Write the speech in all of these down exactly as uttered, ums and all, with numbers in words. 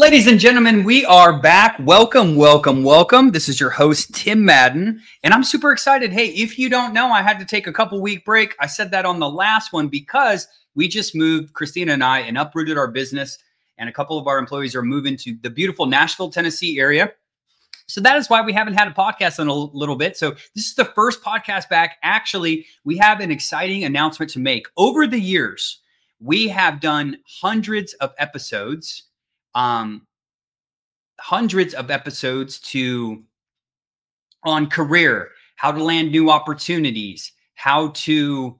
ladies and gentlemen, we are back. Welcome, welcome, welcome. This is your host, Tim Madden, and I'm super excited. Hey, if you don't know, I had to take a couple week break. I said that on the last one because we just moved, Christina and I, and uprooted our business, and a couple of our employees are moving to the beautiful Nashville, Tennessee area. So that is why we haven't had a podcast in a little bit. So this is the first podcast back. Actually, we have an exciting announcement to make. Over the years, we have done hundreds of episodes Um, hundreds of episodes to on career, how to land new opportunities, how to,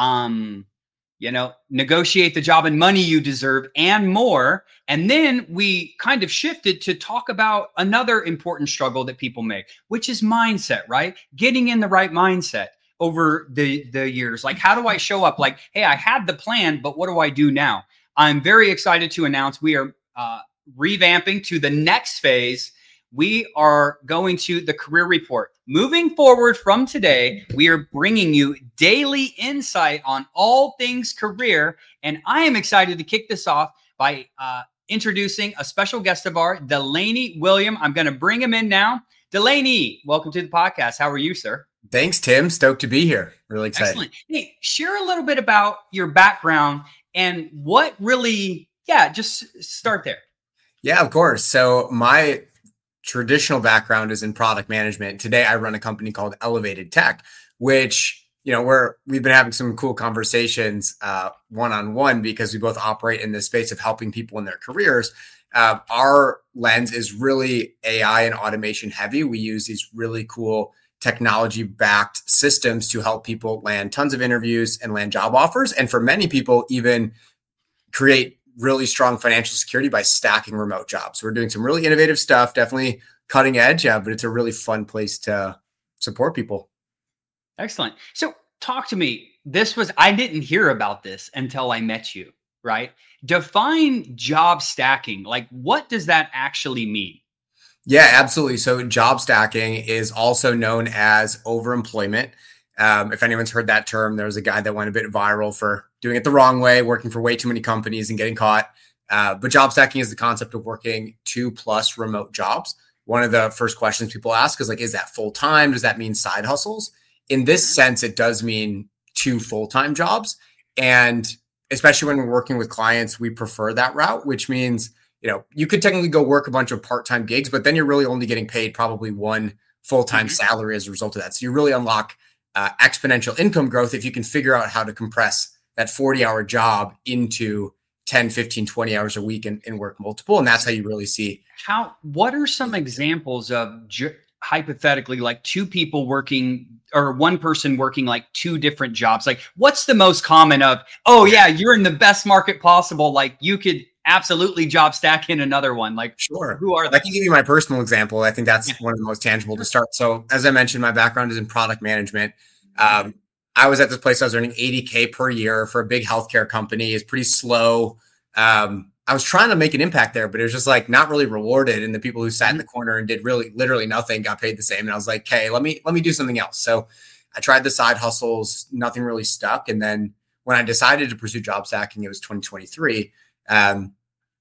um, you know, negotiate the job and money you deserve and more. And then we kind of shifted to talk about another important struggle that people make, which is mindset, right? Getting in the right mindset over the, the years. Like, how do I show up? Like, hey, I had the plan, but what do I do now? I'm very excited to announce we are Uh, revamping to the next phase. We are going to the career report. Moving forward from today, we are bringing you daily insight on all things career. And I am excited to kick this off by uh, introducing a special guest of ours, Delaney William. I'm going to bring him in now. Delaney, welcome to the podcast. How are you, sir? Thanks, Tim. Stoked to be here. Really excited. Excellent. Hey, share a little bit about your background and what really Yeah, just start there. Yeah, of course. So my traditional background is in product management. Today, I run a company called Elevated Tech, which, you know, we're, we've been having some cool conversations uh, one-on-one because we both operate in the space of helping people in their careers. Uh, our lens is really A I and automation heavy. We use these really cool technology-backed systems to help people land tons of interviews and land job offers. And for many people, even create really strong financial security by stacking remote jobs. So we're doing some really innovative stuff, definitely cutting edge, yeah, but it's a really fun place to support people. Excellent. So talk to me. This was, I didn't hear about this until I met you, right? Define job stacking. Like, what does that actually mean? Yeah, absolutely. So job stacking is also known as overemployment. Um, if anyone's heard that term, there was a guy that went a bit viral for doing it the wrong way, working for way too many companies and getting caught. Uh, but job stacking is the concept of working two plus remote jobs. One of the first questions people ask is like, is that full-time? Does that mean side hustles? In this sense, it does mean two full-time jobs. And especially when we're working with clients, we prefer that route, which means, you know, you could technically go work a bunch of part-time gigs, but then you're really only getting paid probably one full-time mm-hmm. salary as a result of that. So you really unlock uh, exponential income growth if you can figure out how to compress that forty hour job into ten, fifteen, twenty hours a week and, and work multiple. And that's how you really see. How, what are some examples of ju- hypothetically like two people working or one person working like two different jobs? Like, what's the most common of, oh yeah, you're in the best market possible. Like, you could absolutely job stack in another one. Like, sure. Who are they? I can give you my personal example. I think that's yeah. one of the most tangible to start. So as I mentioned, my background is in product management. Um, I was at this place, I was earning eighty K per year for a big healthcare company. It's pretty slow. Um, I was trying to make an impact there, but it was just like not really rewarded. And the people who sat in the corner and did really literally nothing got paid the same. And I was like, okay, let me, let me do something else. So I tried the side hustles, nothing really stuck. And then when I decided to pursue job stacking, it was twenty twenty-three. Um,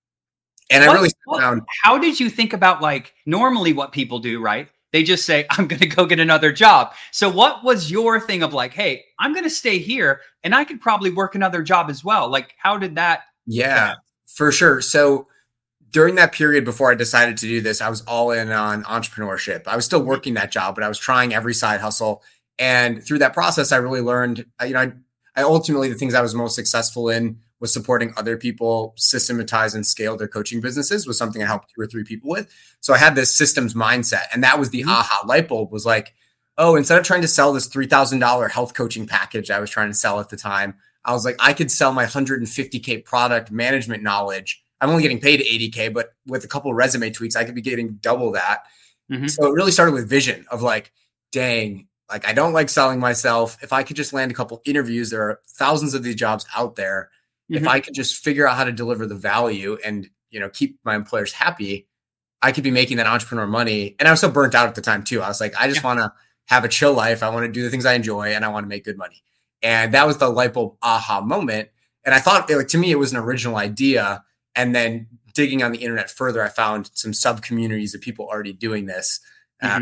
and what, I really what, found, how did you think about like normally what people do, right? They just say, I'm going to go get another job. So what was your thing of like, hey, I'm going to stay here and I could probably work another job as well? Like, how did that? Yeah, for sure. So during that period before I decided to do this, I was all in on entrepreneurship. I was still working that job, but I was trying every side hustle. And through that process, I really learned, you know, I, I ultimately, the things I was most successful in was supporting other people systematize and scale their coaching businesses was something I helped two or three people with. So I had this systems mindset, and that was the mm-hmm. aha light bulb was like, oh, instead of trying to sell this three thousand dollars health coaching package I was trying to sell at the time, I was like, I could sell my one hundred fifty K product management knowledge. I'm only getting paid eighty K, but with a couple of resume tweaks, I could be getting double that. Mm-hmm. So it really started with vision of like, dang, like I don't like selling myself. If I could just land a couple interviews, there are thousands of these jobs out there. Mm-hmm. If I could just figure out how to deliver the value and, you know, keep my employers happy, I could be making that entrepreneur money. And I was so burnt out at the time too. I was like, I just yeah. want to have a chill life. I want to do the things I enjoy and I want to make good money. And that was the light bulb aha moment. And I thought, like, to me, it was an original idea. And then digging on the internet further, I found some sub communities of people already doing this. Mm-hmm. Uh,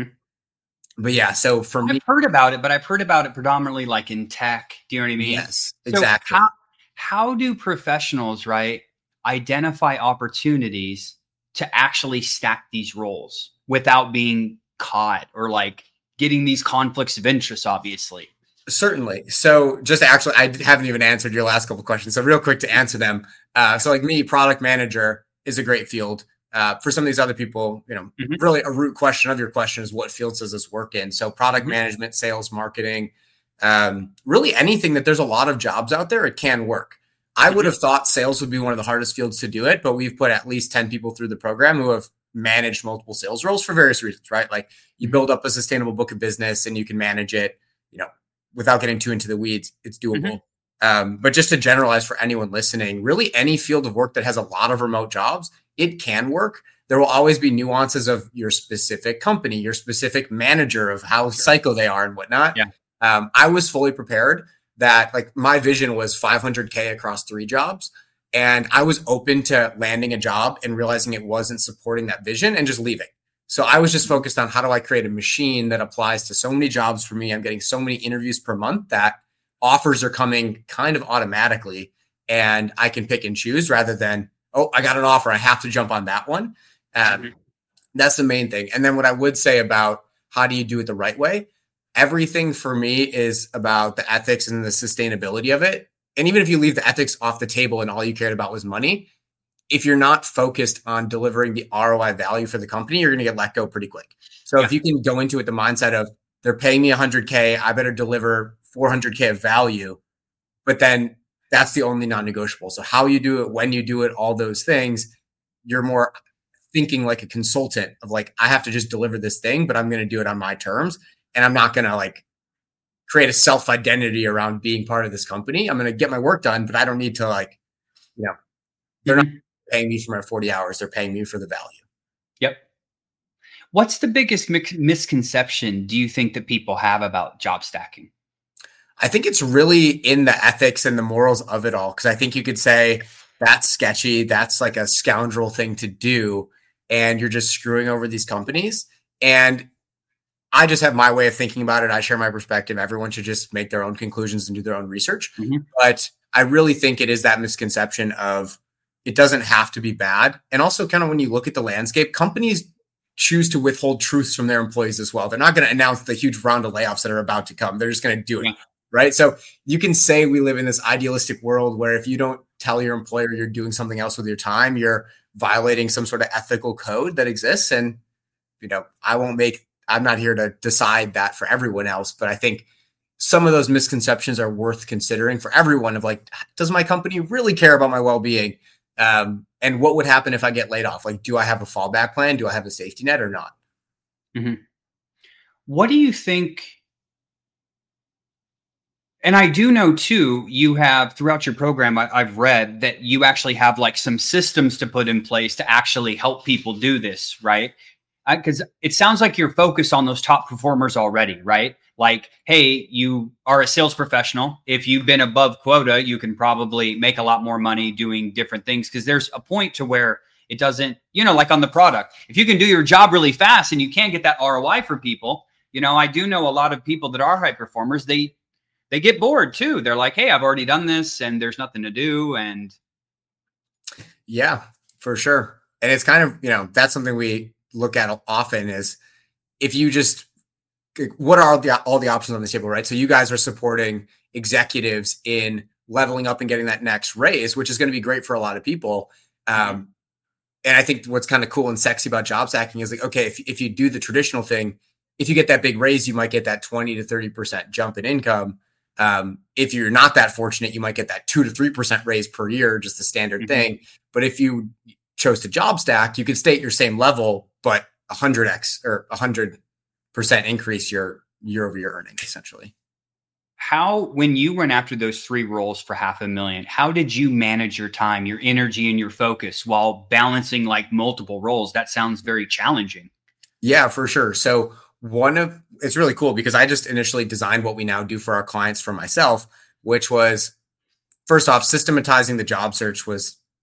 but yeah, so for me, I've heard about it, but I've heard about it predominantly like in tech. Do you know what I mean? Yes, so exactly. How, how do professionals, right, identify opportunities to actually stack these roles without being caught or like getting these conflicts of interest, obviously? Certainly. So just actually, I haven't even answered your last couple of questions. So real quick to answer them. Uh, so like me, product manager is a great field. Uh, for some of these other people, you know, mm-hmm. really a root question of your question is what fields does this work in? So product mm-hmm. management, sales, marketing, um, really anything that there's a lot of jobs out there, it can work. I would have thought sales would be one of the hardest fields to do it, but we've put at least ten people through the program who have managed multiple sales roles for various reasons, right? Like you build up a sustainable book of business and you can manage it, you know, without getting too into the weeds, it's doable. Mm-hmm. Um, but just to generalize for anyone listening, really any field of work that has a lot of remote jobs, it can work. There will always be nuances of your specific company, your specific manager, of how sure. psycho they are and whatnot. Yeah. Um, I was fully prepared that like my vision was five hundred K across three jobs. And I was open to landing a job and realizing it wasn't supporting that vision and just leaving. So I was just focused on how do I create a machine that applies to so many jobs for me. I'm getting so many interviews per month that offers are coming kind of automatically and I can pick and choose rather than, oh, I got an offer, I have to jump on that one. Um, mm-hmm. That's the main thing. And then what I would say about how do you do it the right way? Everything for me is about the ethics and the sustainability of it. And even if you leave the ethics off the table and all you cared about was money, if you're not focused on delivering the R O I value for the company, you're going to get let go pretty quick. So yeah. if you can go into it the mindset of they're paying me one hundred K, I better deliver four hundred K of value, but then that's the only non-negotiable. So how you do it, when you do it, all those things, you're more thinking like a consultant of like, I have to just deliver this thing, but I'm going to do it on my terms. And I'm not going to like create a self-identity around being part of this company. I'm going to get my work done, but I don't need to like, you know, they're mm-hmm. not paying me for my forty hours. They're paying me for the value. Yep. What's the biggest mi- misconception do you think that people have about job stacking? I think it's really in the ethics and the morals of it all. Cause I think you could say that's sketchy. That's like a scoundrel thing to do. And you're just screwing over these companies. And I just have my way of thinking about it. I share my perspective. Everyone should just make their own conclusions and do their own research. Mm-hmm. But I really think it is that misconception of it doesn't have to be bad. And also kind of when you look at the landscape, companies choose to withhold truths from their employees as well. They're not going to announce the huge round of layoffs that are about to come. They're just going to do it. Yeah. Right. So you can say we live in this idealistic world where if you don't tell your employer you're doing something else with your time, you're violating some sort of ethical code that exists. And, you know, I won't make I'm not here to decide that for everyone else, but I think some of those misconceptions are worth considering for everyone of like, does my company really care about my well-being? Um, and what would happen if I get laid off? Like, do I have a fallback plan? Do I have a safety net or not? Mm-hmm. What do you think? And I do know too, you have throughout your program, I, I've read that you actually have like some systems to put in place to actually help people do this, right? Because it sounds like you're focused on those top performers already, right? Like, hey, you are a sales professional. If you've been above quota, you can probably make a lot more money doing different things because there's a point to where it doesn't, you know, like on the product. If you can do your job really fast and you can't get that R O I for people, you know, I do know a lot of people that are high performers, they they get bored too. They're like, hey, I've already done this and there's nothing to do. And yeah, for sure. And it's kind of, you know, that's something we look at often is if you just, what are all the, all the options on the table, right? So you guys are supporting executives in leveling up and getting that next raise, which is going to be great for a lot of people. Um, and I think what's kind of cool and sexy about job stacking is like, okay, if, if you do the traditional thing, if you get that big raise, you might get that twenty to thirty percent jump in income. Um, if you're not that fortunate, you might get that two to three percent raise per year, just the standard mm-hmm. thing. But if you chose to job stack, you could stay at your same level, but one hundred x or one hundred percent increase your year over year earnings, essentially. How, when you went after those three roles for half a million, how did you manage your time, your energy, and your focus while balancing like multiple roles? That sounds very challenging. Yeah, for sure. So one of, it's really cool because I just initially designed what we now do for our clients for myself, which was first off, systematizing the job search was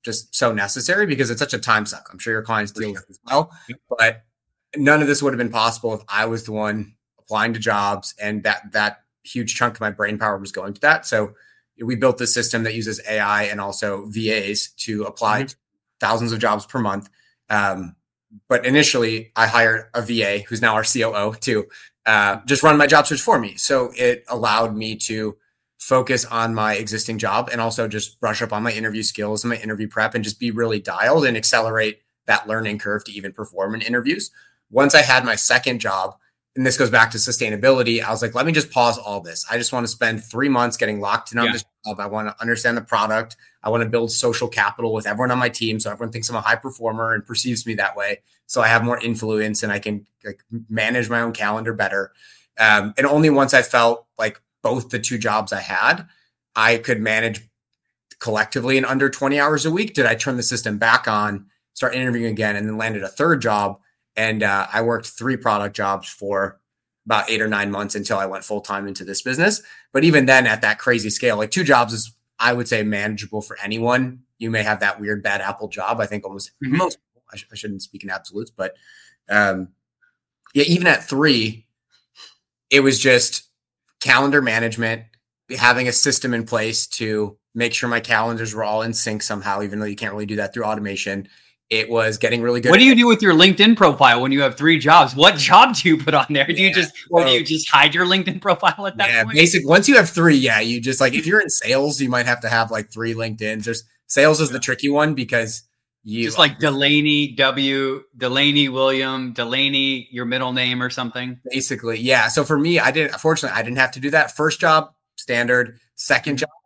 just so necessary because it's such a time suck. I'm sure your clients deal with it as well, Yep. but none of this would have been possible if I was the one applying to jobs and that that huge chunk of my brain power was going to that. So we built this system that uses A I and also V As to apply Mm-hmm. to thousands of jobs per month. Um, but initially, I hired a V A who's now our C O O to uh, just run my job search for me. So it allowed me to focus on my existing job and also just brush up on my interview skills and my interview prep and just be really dialed and accelerate that learning curve to even perform in interviews. Once I had my second job, and this goes back to sustainability, I was like, let me just pause all this. I just want to spend three months getting locked in on Yeah. this job. I want to understand the product. I want to build social capital with everyone on my team so everyone thinks I'm a high performer and perceives me that way. So I have more influence and I can like manage my own calendar better. Um, and only once I felt like both the two jobs I had, I could manage collectively in under twenty hours a week, did I turn the system back on, start interviewing again, and then landed a third job. And uh, I worked three product jobs for about eight or nine months until I went full time into this business. But even then, at that crazy scale, like two jobs is, I would say, manageable for anyone. You may have that weird bad apple job. I think almost Mhm. most people, I, sh- I shouldn't speak in absolutes, but um, yeah, even at three, it was just calendar management, having a system in place to make sure my calendars were all in sync somehow, even though you can't really do that through automation. It was getting really good. What do you do with your LinkedIn profile when you have three jobs? What job do you put on there? Do you Yeah, just, or do so- you just hide your LinkedIn profile at that Yeah, point? basic. Once you have three, yeah, you just like if you're in sales, you might have to have like three LinkedIn's. There's sales is the tricky one because you Just like Delaney W, Delaney William, Delaney, your middle name or something. basically, yeah. So for me, I didn't. Fortunately, I didn't have to do that. First job, standard. Second Mhm. job,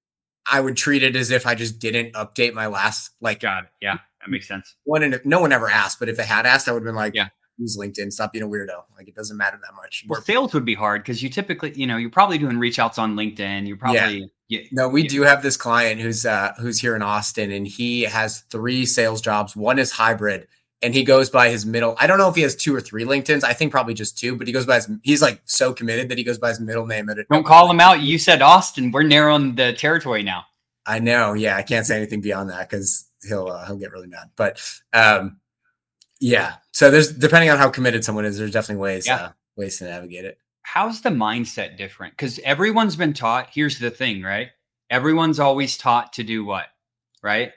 I would treat it as if I just didn't update my last like Got it. Yeah, that makes sense. one. And if no one ever asked, but if they had asked, I would have been like, Yeah. use LinkedIn. Stop being a weirdo. Like it doesn't matter that much. Well, sales would be hard because you typically, you know, you're probably doing reach outs on LinkedIn. You're probably, yeah. No, we yeah. do have this client who's uh, who's here in Austin, and he has three sales jobs. One is hybrid, and he goes by his middle. I don't know if he has two or three LinkedIn's. I think probably just two, but he goes by his. He's like so committed that he goes by his middle name. At it. Don't call him out. You said Austin. We're narrowing the territory now. I know. Yeah, I can't say anything beyond that because he'll uh, he'll get really mad. But um, yeah. So there's depending on how committed someone is, there's definitely ways Yeah. uh, ways to navigate it. How's the mindset different? Because everyone's been taught, here's the thing, right? Everyone's always taught to do what, right?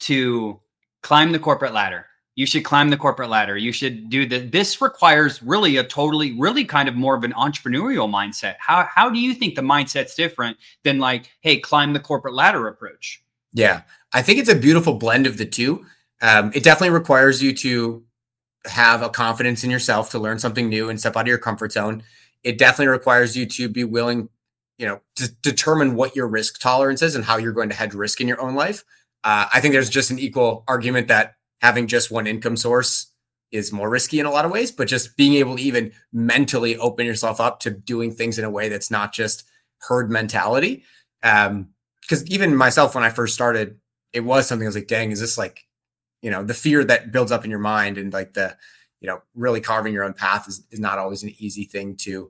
To climb the corporate ladder. You should climb the corporate ladder. You should do the, this requires really a totally, really kind of more of an entrepreneurial mindset. How, how do you think the mindset's different than like, hey, climb the corporate ladder approach? Yeah, I think it's a beautiful blend of the two. Um, it definitely requires you to have a confidence in yourself to learn something new and step out of your comfort zone. It definitely requires you to be willing, you know, to determine what your risk tolerance is and how you're going to hedge risk in your own life. Uh, I think there's just an equal argument that having just one income source is more risky in a lot of ways, but just being able to even mentally open yourself up to doing things in a way that's not just herd mentality. Um, because even myself, when I first started, it was something I was like, dang, is this like, you know, the fear that builds up in your mind and like the, you know, really carving your own path is, is not always an easy thing to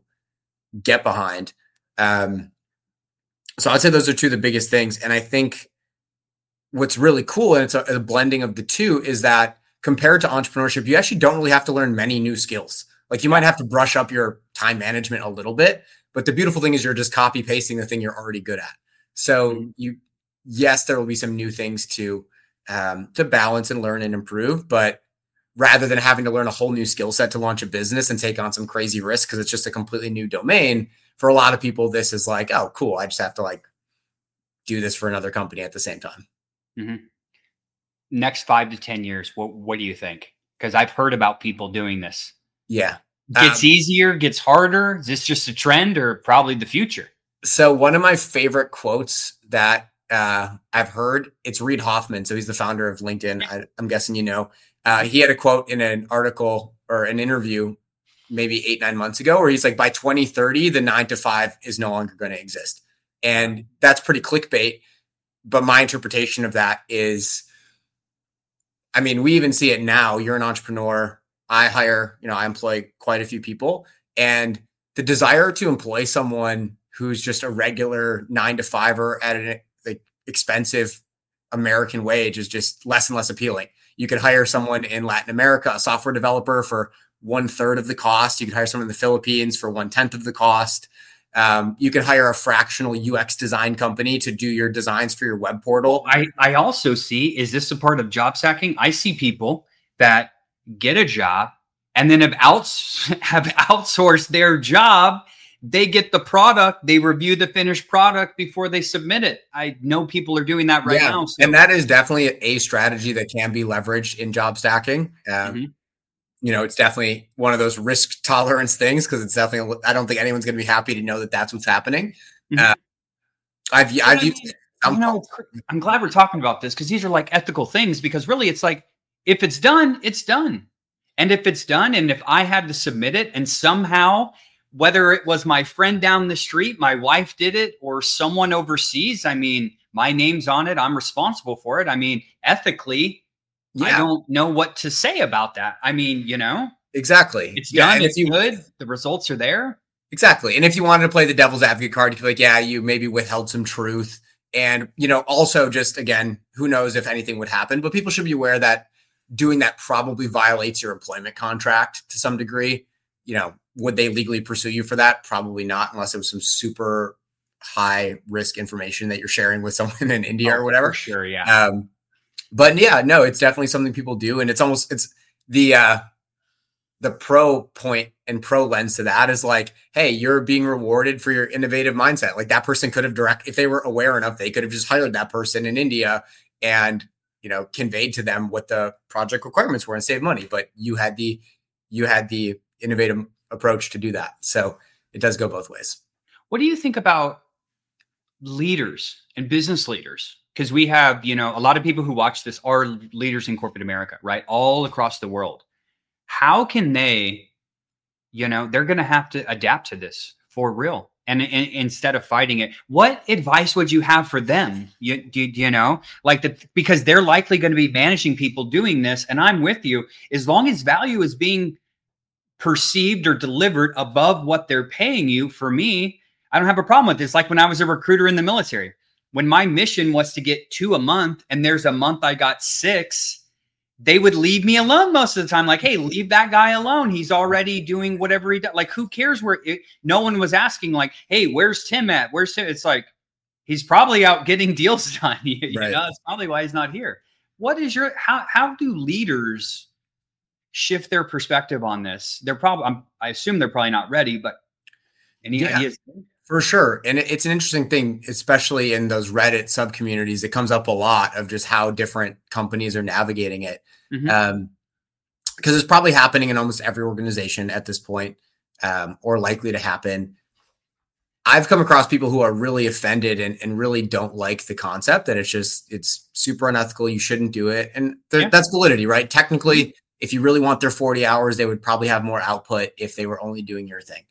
get behind. Um, so I'd say those are two of the biggest things. And I think what's really cool, and it's a, a blending of the two, is that compared to entrepreneurship, you actually don't really have to learn many new skills. Like you might have to brush up your time management a little bit, but the beautiful thing is you're just copy pasting the thing you're already good at. So mm-hmm. you, yes, there will be some new things to, um, to balance and learn and improve, but rather than having to learn a whole new skill set to launch a business and take on some crazy risk because it's just a completely new domain, for a lot of people, this is like, oh, cool. I just have to like do this for another company at the same time. Mm-hmm. Next five to ten years, what what do you think? Because I've heard about people doing this. Yeah. Gets um, easier, gets harder. Is this just a trend or probably the future? So one of my favorite quotes that uh, I've heard, it's Reid Hoffman. So he's the founder of LinkedIn. I, I'm guessing you know. Uh, he had a quote in an article or an interview maybe eight, nine months ago where he's like, by twenty thirty, the nine to five is no longer going to exist. And that's pretty clickbait. But my interpretation of that is, I mean, we even see it now. You're an entrepreneur. I hire, you know, I employ quite a few people. And the desire to employ someone who's just a regular nine to fiver at an like, expensive American wage is just less and less appealing. You could hire someone in Latin America, a software developer, for one third of the cost. You could hire someone in the Philippines for one tenth of the cost. Um, you could hire a fractional U X design company to do your designs for your web portal. I, I also see, is this a part of job stacking? I see people that get a job and then have, outs- have outsourced their job. They get the product, they review the finished product before they submit it. I know people are doing that right yeah. now. So. And that is definitely a strategy that can be leveraged in job stacking. Um, mm-hmm. You know, it's definitely one of those risk tolerance things, because it's definitely, I don't think anyone's going to be happy to know that that's what's happening. Mm-hmm. Uh, I've, I've used, I'm, you know, I'm glad we're talking about this, because these are like ethical things, because really it's like, if it's done, it's done. And if it's done, and if I had to submit it and somehow, whether it was my friend down the street, my wife did it, or someone overseas, I mean, my name's on it, I'm responsible for it. I mean, ethically, yeah. I don't know what to say about that. I mean, you know, exactly. It's yeah, done. It's you, good. The results are there. Exactly. And if you wanted to play the devil's advocate card, you feel like, yeah, you maybe withheld some truth. And, you know, also just, again, who knows if anything would happen, but people should be aware that doing that probably violates your employment contract to some degree. You know, would they legally pursue you for that? Probably not, unless it was some super high risk information that you're sharing with someone in India oh, or whatever. For sure. Yeah. Um, but yeah, no, it's definitely something people do. And it's almost, it's the, uh, the pro point and pro lens to that is like, hey, you're being rewarded for your innovative mindset. Like that person could have direct, if they were aware enough, they could have just hired that person in India and, you know, conveyed to them what the project requirements were and save money. But you had the, you had the innovative approach to do that. So it does go both ways. What do you think about leaders and business leaders? Because we have, you know, a lot of people who watch this are leaders in corporate America, right? All across the world. How can they, you know, they're going to have to adapt to this for real. And, and instead of fighting it, what advice would you have for them? You, you, you know, like the, because they're likely going to be managing people doing this. And I'm with you, as long as value is being perceived or delivered above what they're paying you. For me, I don't have a problem with this. Like when I was a recruiter in the military, when my mission was to get two a month and there's a month I got six, they would leave me alone most of the time. Like, hey, leave that guy alone. He's already doing whatever he does. Like, who cares where it, no one was asking like, hey, where's Tim at? Where's Tim? It's like, he's probably out getting deals done. you right. know, that's probably why he's not here. What is your, how, how do leaders shift their perspective on this? They're probably, I'm, I assume they're probably not ready, but any yeah, ideas? For sure. And it, it's an interesting thing, especially in those Reddit sub communities. It comes up a lot of just how different companies are navigating it. Mm-hmm. Um, because it's probably happening in almost every organization at this point, um, or likely to happen. I've come across people who are really offended and, and really don't like the concept that it's just, it's super unethical. You shouldn't do it. And th- yeah. that's validity, right? Technically, mm-hmm. if you really want their forty hours, they would probably have more output if they were only doing your thing.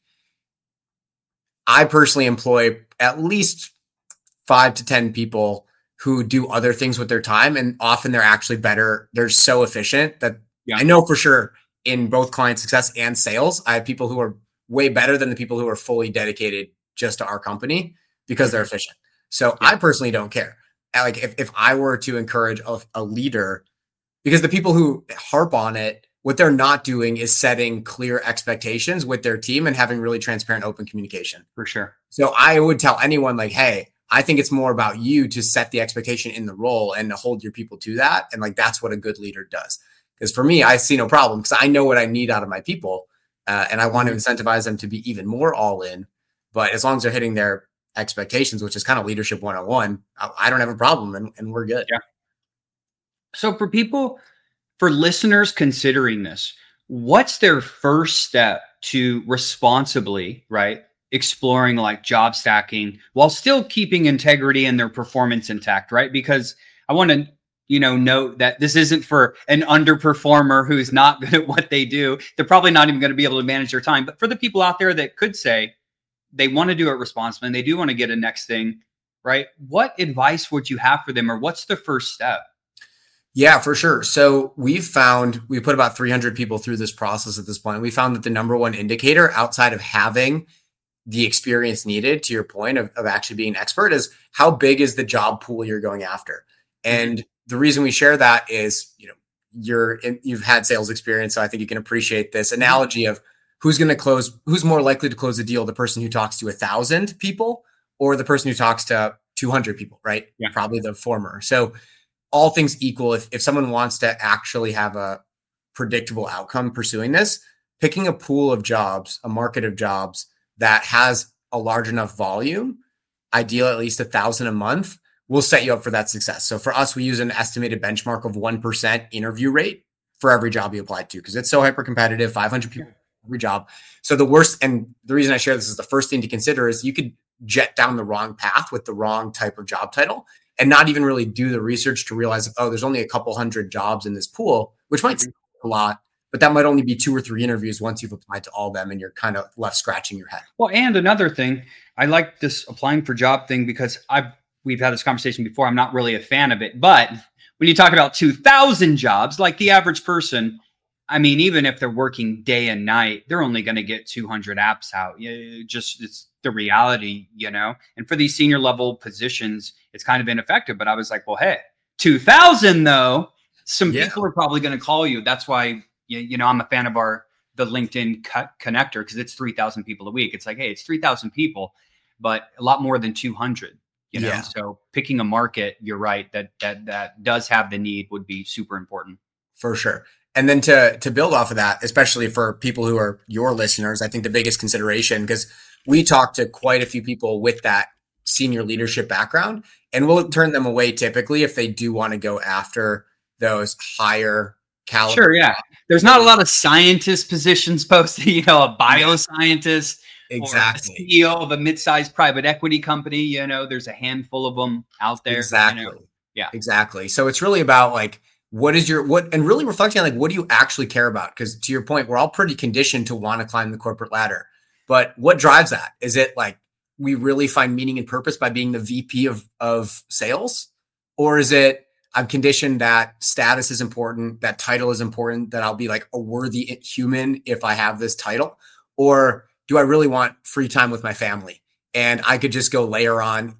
I personally employ at least five to ten people who do other things with their time. And often they're actually better. They're so efficient that yeah. I know for sure in both client success and sales, I have people who are way better than the people who are fully dedicated just to our company because they're efficient. So yeah. I personally don't care. Like if, if I were to encourage a, a leader, because the people who harp on it, what they're not doing is setting clear expectations with their team and having really transparent, open communication. For sure. So I would tell anyone like, hey, I think it's more about you to set the expectation in the role and to hold your people to that. And like, that's what a good leader does. Because for me, I see no problem because I know what I need out of my people. Uh, and I want to incentivize them to be even more all in. But as long as they're hitting their expectations, which is kind of leadership one oh one, I, I don't have a problem and, and we're good. Yeah. So for people, for listeners considering this, what's their first step to responsibly, right, exploring like job stacking while still keeping integrity and their performance intact, right? Because I want to, you know, note that this isn't for an underperformer who's not good at what they do. They're probably not even going to be able to manage their time. But for the people out there that could say they want to do it responsibly and they do want to get a next thing, right? What advice would you have for them, or what's the first step? Yeah, for sure. So we've found, we put about three hundred people through this process at this point. We found that the number one indicator outside of having the experience needed, to your point of, of actually being an expert, is how big is the job pool you're going after. And mm-hmm. the reason we share that is, you know, you're in, you've had sales experience. So I think you can appreciate this analogy of who's going to close, who's more likely to close a deal, the person who talks to a thousand people or the person who talks to two hundred people, right? Yeah. Probably the former. So all things equal, if, if someone wants to actually have a predictable outcome pursuing this, picking a pool of jobs, a market of jobs that has a large enough volume, ideal at least a thousand a month, will set you up for that success. So for us, we use an estimated benchmark of one percent interview rate for every job you apply to, because it's so hyper competitive, five hundred people every job. So the worst, and the reason I share this is the first thing to consider is you could jet down the wrong path with the wrong type of job title and not even really do the research to realize, oh, there's only a couple hundred jobs in this pool, which might seem a lot, but that might only be two or three interviews once you've applied to all of them and you're kind of left scratching your head. Well, and another thing, I like this applying for job thing because I've we've had this conversation before. I'm not really a fan of it, but when you talk about two thousand jobs, like the average person, I mean, even if they're working day and night, they're only going to get two hundred apps out. You just, it's the reality, you know? And for these senior level positions, it's kind of ineffective, but I was like, well, hey, two thousand though, some yeah. people are probably going to call you. That's why, you, you know, I'm a fan of our, the LinkedIn co- connector, because it's three thousand people a week. It's like, hey, it's three thousand people, but a lot more than two hundred. You know, yeah. So picking a market, you're right, that that that does have the need would be super important. For sure. And then to to build off of that, especially for people who are your listeners, I think the biggest consideration, because we talk to quite a few people with that senior leadership background, and we'll turn them away typically if they do want to go after those higher caliber. Sure, yeah. There's not a lot of scientist positions posted, you know, a bioscientist. Exactly. Or a C E O of a mid-sized private equity company, you know, there's a handful of them out there. Exactly. You know? Yeah. Exactly. So it's really about like, what is your, what, and really reflecting on like, what do you actually care about? Because to your point, we're all pretty conditioned to want to climb the corporate ladder, but what drives that? Is it like, we really find meaning and purpose by being the V P of, of sales? Or is it, I'm conditioned that status is important, that title is important, that I'll be like a worthy human if I have this title? Or do I really want free time with my family? And I could just go layer on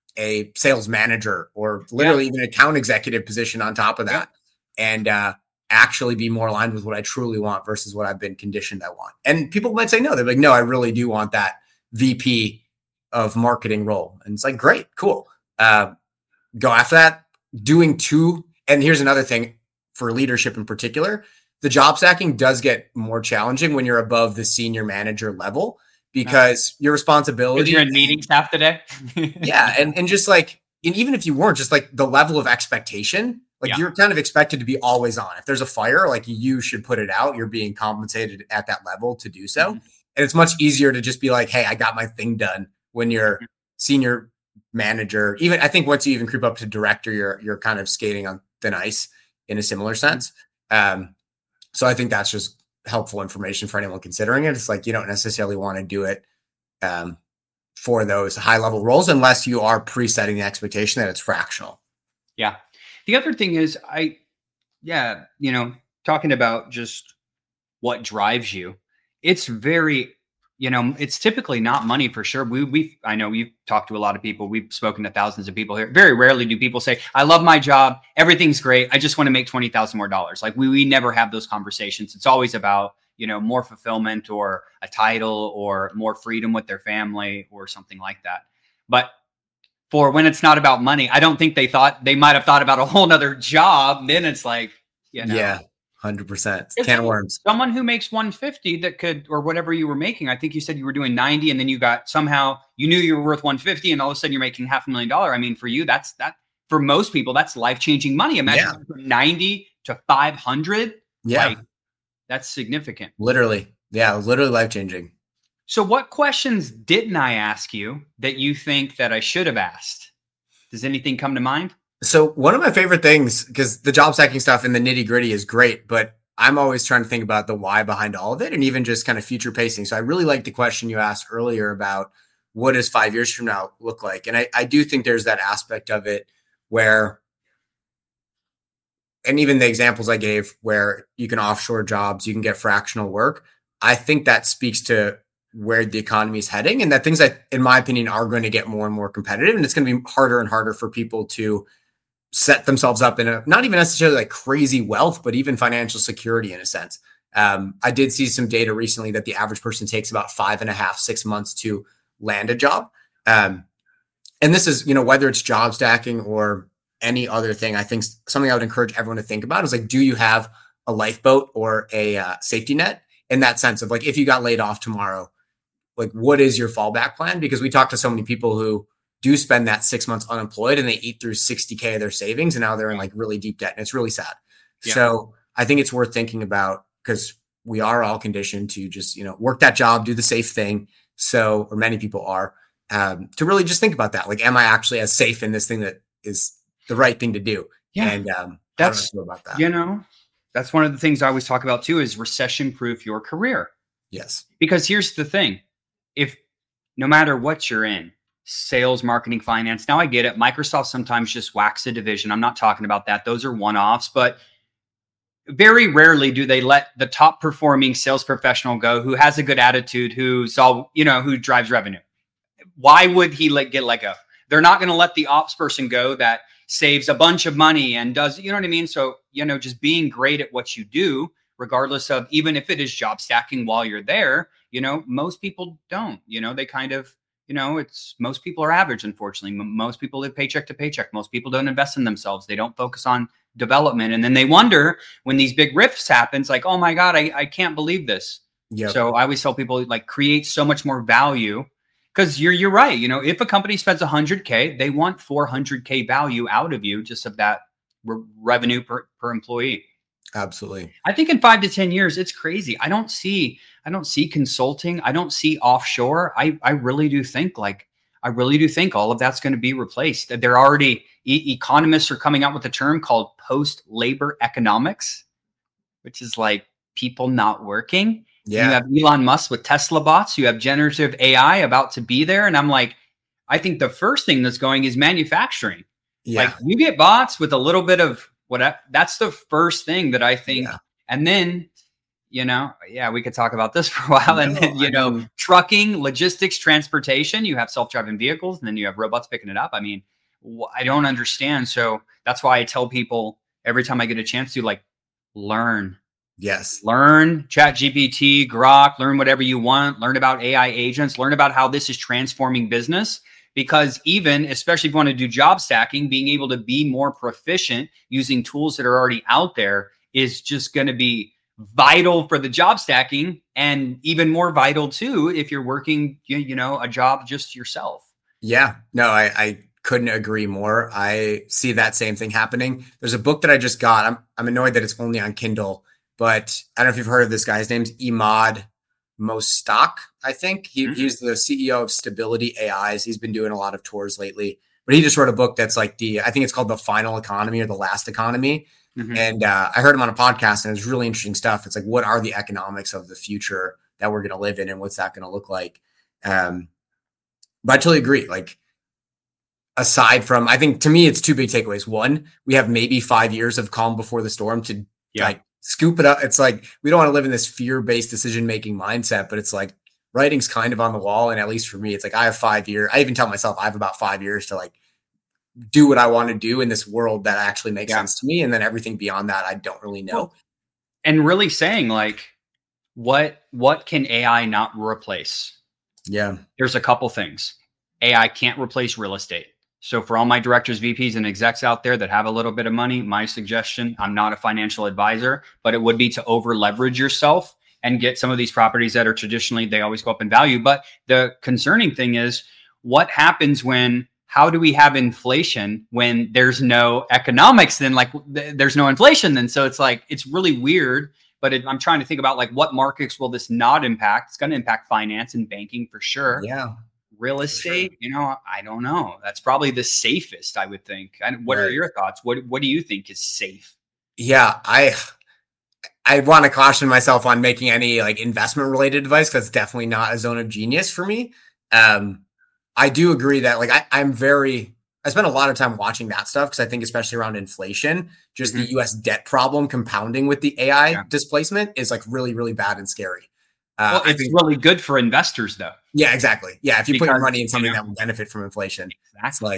a sales manager or literally yeah. even an account executive position on top of that yeah. and uh, actually be more aligned with what I truly want versus what I've been conditioned I want. And people might say no. They're like, no, I really do want that V P of marketing role. And it's like, great, cool. Uh, go after that. Doing two. And here's another thing for leadership in particular. The job stacking does get more challenging when you're above the senior manager level because your responsibility. You're in meetings half the day. yeah. And, and just like, and even if you weren't, just like the level of expectation, like yeah. you're kind of expected to be always on. If there's a fire, like you should put it out. You're being compensated at that level to do so. Mm-hmm. And it's much easier to just be like, hey, I got my thing done when you're mm-hmm. senior manager. Even I think once you even creep up to director, you're, you're kind of skating on thin ice in a similar sense. Um, So I think that's just helpful information for anyone considering it. It's like, you don't necessarily want to do it um, for those high level roles unless you are presetting the expectation that it's fractional. Yeah. The other thing is I, yeah, you know, talking about just what drives you, it's very, you know, it's typically not money for sure. We, we, I know you've talked to a lot of people. We've spoken to thousands of people here. Very rarely do people say, I love my job. Everything's great. I just want to make twenty thousand more dollars. Like we, we never have those conversations. It's always about, you know, more fulfillment or a title or more freedom with their family or something like that. But for when it's not about money, I don't think they thought they might've thought about a whole nother job. Then it's like, you know, yeah. one hundred percent. Can of worms. Someone who makes one fifty that could, or whatever you were making, I think you said you were doing ninety and then you got somehow, you knew you were worth one fifty and all of a sudden you're making half a million dollar. I mean, for you, that's that, for most people, that's life-changing money. Imagine yeah. from ninety to five hundred. Yeah. Like, that's significant. Literally. Yeah. Literally life-changing. So what questions didn't I ask you that you think that I should have asked? Does anything come to mind? So one of my favorite things, because the job stacking stuff and the nitty gritty is great, but I'm always trying to think about the why behind all of it and even just kind of future pacing. So I really like the question you asked earlier about what does five years from now look like? And I, I do think there's that aspect of it where, and even the examples I gave where you can offshore jobs, you can get fractional work. I think that speaks to where the economy is heading and that things that, in my opinion, are going to get more and more competitive. And it's going to be harder and harder for people to set themselves up in a, not even necessarily like crazy wealth, but even financial security in a sense. Um, I did see some data recently that the average person takes about five and a half, six months to land a job. Um, and this is, you know, whether it's job stacking or any other thing, I think something I would encourage everyone to think about is like, do you have a lifeboat or a uh, safety net in that sense of like, if you got laid off tomorrow, like what is your fallback plan? Because we talk to so many people who do spend that six months unemployed and they eat through sixty K of their savings and now they're in like really deep debt. And it's really sad. Yeah. So I think it's worth thinking about because we are all conditioned to just, you know, work that job, do the safe thing. So, or many people are, um, to really just think about that. Like, am I actually as safe in this thing that is the right thing to do? Yeah. And um, that's, feel about that. You know, that's one of the things I always talk about too, is recession proof your career. Yes. Because here's the thing. If no matter what you're in, sales, marketing, finance, now I get it. Microsoft sometimes just whacks a division. I'm not talking about that. Those are one-offs, but very rarely do they let the top performing sales professional go who has a good attitude, who's all, you know, who drives revenue. Why would he let get let go? They're not going to let the ops person go that saves a bunch of money and does, you know what I mean? So, you know, just being great at what you do, regardless of, even if it is job stacking while you're there, you know, most people don't, you know, they kind of, you know, it's, most people are average, unfortunately. M- most people live paycheck to paycheck. Most people don't invest in themselves. They don't focus on development. And then they wonder when these big rifts happens, like, oh my God, I, I can't believe this. Yep. So I always tell people, like, create so much more value, because you're, you're right. You know, if a company spends one hundred K, they want four hundred K value out of you, just of that re- revenue per, per employee. Absolutely. I think in five to ten years, it's crazy. I don't see, I don't see consulting. I don't see offshore. I, I really do think like, I really do think all of that's going to be replaced. They're already, e- economists are coming out with a term called post-labor economics, which is like people not working. Yeah. You have Elon Musk with Tesla bots. You have generative A I about to be there. And I'm like, I think the first thing that's going is manufacturing. Yeah. Like you get bots with a little bit of whatever. That's the first thing that I think. Yeah. And then, you know, yeah, we could talk about this for a while. No, and then, you I know, mean, trucking, logistics, transportation, you have self-driving vehicles, and then you have robots picking it up. I mean, I don't understand. So that's why I tell people every time I get a chance to, like, learn. Yes. Learn ChatGPT, Grok, learn whatever you want. Learn about A I agents, learn about how this is transforming business. Because even, especially if you want to do job stacking, being able to be more proficient using tools that are already out there is just going to be vital for the job stacking, and even more vital too if you're working, you, you know, a job just yourself. Yeah, no, I, I couldn't agree more. I see that same thing happening. There's a book that I just got. I'm I'm annoyed that it's only on Kindle, but I don't know if you've heard of this guy. His name's Emad Mostak, I think. He, mm-hmm. He's the C E O of Stability A Is. He's been doing a lot of tours lately, but he just wrote a book that's like the, I think it's called The Final Economy or The Last Economy. Mm-hmm. And uh, I heard him on a podcast, and it's really interesting stuff. It's like, what are the economics of the future that we're going to live in, and what's that going to look like? Um, but I totally agree. Like, aside from, I think to me, it's two big takeaways. One, we have maybe five years of calm before the storm to yeah. like scoop it up. It's like, we don't want to live in this fear-based decision-making mindset, but it's like writing's kind of on the wall. And at least for me, it's like, I have five years. I even tell myself I have about five years to like do what I want to do in this world that actually makes yeah. sense to me. And then everything beyond that, I don't really know. Well, and really saying like, what, what can A I not replace? Yeah. There's a couple things. A I can't replace real estate. So for all my directors, V Ps, and execs out there that have a little bit of money, my suggestion, I'm not a financial advisor, but it would be to over leverage yourself and get some of these properties that are traditionally, they always go up in value. But the concerning thing is, what happens when, how do we have inflation when there's no economics? Then like th- there's no inflation then. So it's like, it's really weird, but it, I'm trying to think about like, what markets will this not impact? It's going to impact finance and banking for sure. Yeah. Real estate, sure. you know, I don't know. That's probably the safest, I would think. And what right. are your thoughts? What What do you think is safe? Yeah, I I want to caution myself on making any like investment related advice, because it's definitely not a zone of genius for me. Um, I do agree that like I, I'm very, I spend a lot of time watching that stuff, because I think especially around inflation, just mm-hmm. the U S debt problem compounding with the A I yeah. displacement is like really, really bad and scary. Uh, well, it's think, really good for investors, though. Yeah, exactly. Yeah, if you because, put your money in something you know, that will benefit from inflation, exactly. it's like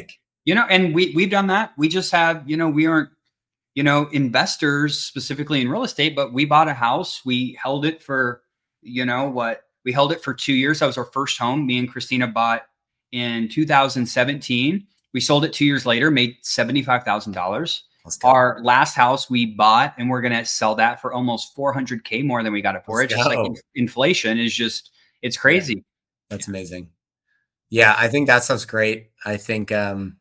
You know, and we we've done that. We just have, you know, we aren't, you know, investors specifically in real estate, but we bought a house. We held it for, you know, what we held it for two years. That was our first home. Me and Christina bought in two thousand seventeen. We sold it two years later, made seventy-five thousand dollars. Our last house we bought, and we're going to sell that for almost four hundred K more than we got it for. Let's it's go. Just like in- inflation is just, it's crazy. Yeah. That's amazing. Yeah, I think that sounds great. I think, um,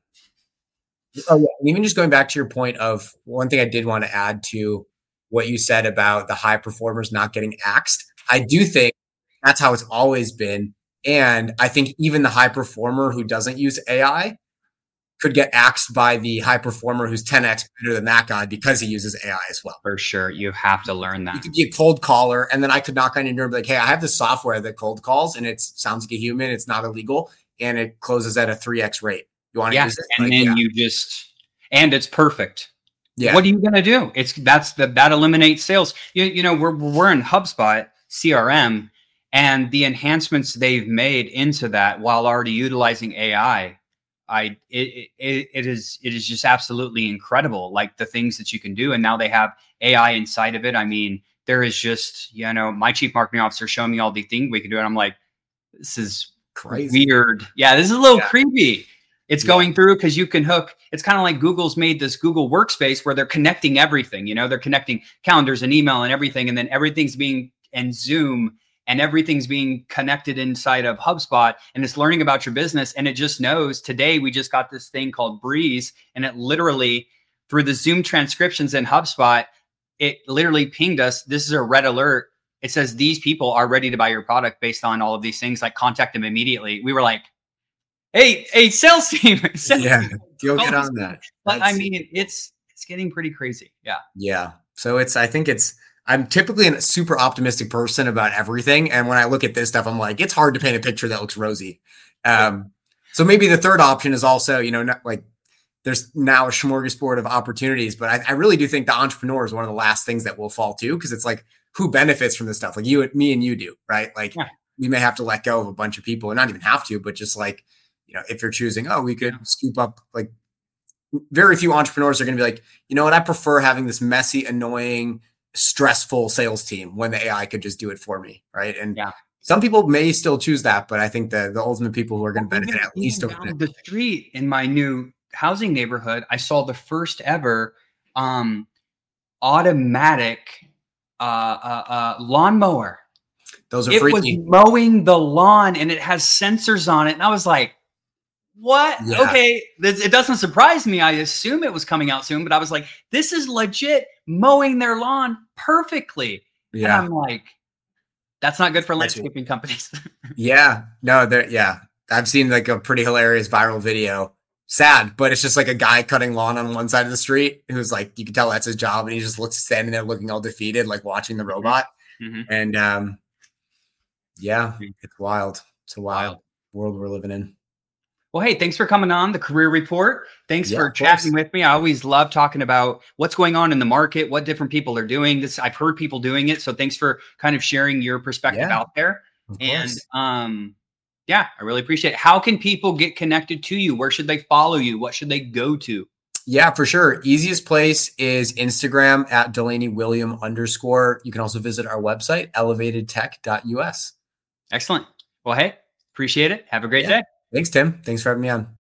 oh yeah, and even just going back to your point of one thing I did want to add to what you said about the high performers not getting axed. I do think that's how it's always been. And I think even the high performer who doesn't use A I could get axed by the high performer who's ten X better than that guy because he uses A I as well. For sure. You have to learn that. You could be a cold caller, and then I could knock on your door and be like, hey, I have this software that cold calls, and it sounds like a human. It's not illegal, and it closes at a three X rate. You want to yeah, use it? And like, then yeah. you just, and it's perfect. Yeah. What are you going to do? It's that's the, that eliminates sales. You, you know, we're, we're in HubSpot C R M, and the enhancements they've made into that while already utilizing A I, I it, it it is it is just absolutely incredible. Like the things that you can do, and now they have A I inside of it. I mean, there is just, you know, my chief marketing officer showing me all the things we can do, and I'm like, this is crazy, weird. Yeah, this is a little yeah. creepy. It's yeah. going through because you can hook. It's kind of like Google's made this Google Workspace where they're connecting everything. You know, they're connecting calendars and email and everything, and then everything's being and Zoom. And everything's being connected inside of HubSpot, and it's learning about your business. And it just knows. Today, we just got this thing called Breeze, and it literally, through the Zoom transcriptions in HubSpot, it literally pinged us. This is a red alert. It says these people are ready to buy your product based on all of these things. Like contact them immediately. We were like, hey, hey, sales team. Sales yeah, team. you'll get on that. But That's, I mean, it's it's getting pretty crazy. Yeah. Yeah. So it's, I think it's, I'm typically a super optimistic person about everything. And when I look at this stuff, I'm like, it's hard to paint a picture that looks rosy. Um, so maybe the third option is also, you know, not like there's now a smorgasbord of opportunities, but I, I really do think the entrepreneur is one of the last things that will fall to, because it's like, who benefits from this stuff? Like you, me and you do, right? Like yeah. we may have to let go of a bunch of people, and not even have to, but just like, you know, if you're choosing, oh, we could scoop up, like very few entrepreneurs are going to be like, you know what? I prefer having this messy, annoying, stressful sales team when the A I could just do it for me. Right. And yeah. some people may still choose that, but I think the, the ultimate people who are going to benefit even, at least down the street in my new housing neighborhood, I saw the first ever um, automatic uh, uh, uh, lawnmower. Those are it freaky. was mowing the lawn, and it has sensors on it. And I was like, what? Yeah. Okay. This, it doesn't surprise me. I assume it was coming out soon, but I was like, this is legit mowing their lawn perfectly. Yeah. And I'm like, that's not good for landscaping companies. yeah. No, there. Yeah. I've seen like a pretty hilarious viral video. Sad, but it's just like a guy cutting lawn on one side of the street who's like, you can tell that's his job. And he just looks standing there looking all defeated, like watching the robot. Mm-hmm. And um, yeah, it's wild. It's a wild, wild world we're living in. Well, hey, thanks for coming on the Career Report. Thanks yeah, for chatting with me. I always love talking about what's going on in the market, what different people are doing. This I've heard people doing it. So thanks for kind of sharing your perspective yeah, out there. And um, yeah, I really appreciate it. How can people get connected to you? Where should they follow you? What should they go to? Yeah, for sure. Easiest place is Instagram at Delaney William underscore. You can also visit our website, elevated tech dot U S. Excellent. Well, hey, appreciate it. Have a great yeah. day. Thanks, Tim. Thanks for having me on.